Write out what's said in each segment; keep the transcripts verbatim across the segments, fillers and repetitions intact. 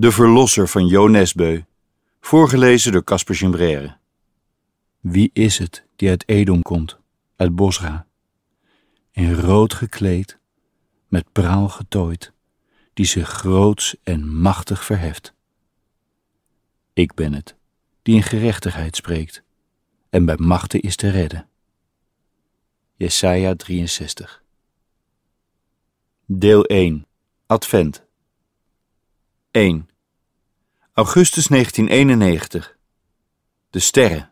De Verlosser van Jo Nesbø, voorgelezen door Casper Gimbrère. Wie is het die uit Edom komt, uit Bosra, in rood gekleed, met praal getooid, die zich groots en machtig verheft? Ik ben het, die in gerechtigheid spreekt, en bij machten is te redden. Jesaja drieënzestig. Deel één. Advent. één. Augustus negentien eenennegentig. De sterren.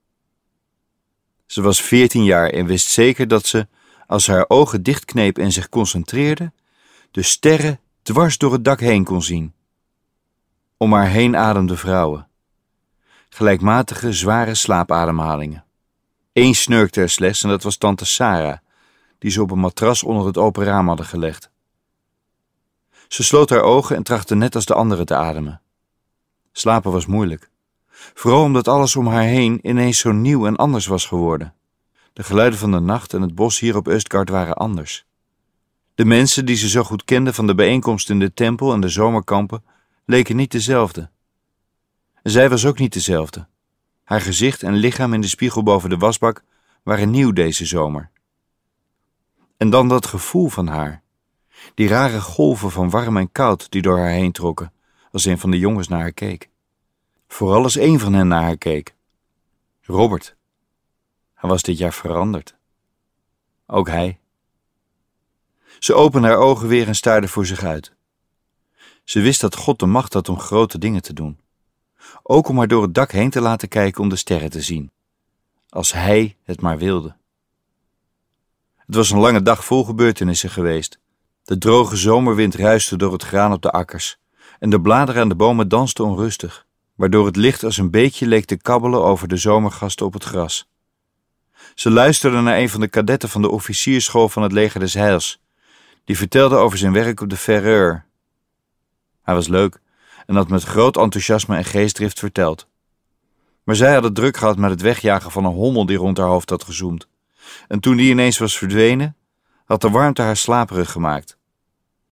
Ze was veertien jaar en wist zeker dat ze, als ze haar ogen dichtkneep en zich concentreerde, de sterren dwars door het dak heen kon zien. Om haar heen ademden vrouwen. Gelijkmatige, zware slaapademhalingen. Eén snurkte er slechts en dat was tante Sarah, die ze op een matras onder het open raam hadden gelegd. Ze sloot haar ogen en trachtte net als de anderen te ademen. Slapen was moeilijk, vooral omdat alles om haar heen ineens zo nieuw en anders was geworden. De geluiden van de nacht en het bos hier op Østgard waren anders. De mensen die ze zo goed kende van de bijeenkomst in de tempel en de zomerkampen leken niet dezelfde. En zij was ook niet dezelfde. Haar gezicht en lichaam in de spiegel boven de wasbak waren nieuw deze zomer. En dan dat gevoel van haar. Die rare golven van warm en koud die door haar heen trokken, als een van de jongens naar haar keek. Vooral als één van hen naar haar keek. Robert. Hij was dit jaar veranderd. Ook hij. Ze opende haar ogen weer en staarde voor zich uit. Ze wist dat God de macht had om grote dingen te doen. Ook om haar door het dak heen te laten kijken om de sterren te zien. Als hij het maar wilde. Het was een lange dag vol gebeurtenissen geweest. De droge zomerwind ruiste door het graan op de akkers en de bladeren aan de bomen dansten onrustig, waardoor het licht als een beekje leek te kabbelen over de zomergasten op het gras. Ze luisterde naar een van de kadetten van de officiersschool van het leger des Heils, die vertelde over zijn werk op de Verreur. Hij was leuk en had met groot enthousiasme en geestdrift verteld. Maar zij had het druk gehad met het wegjagen van een hommel die rond haar hoofd had gezoomd. En toen die ineens was verdwenen, had de warmte haar slaperig gemaakt.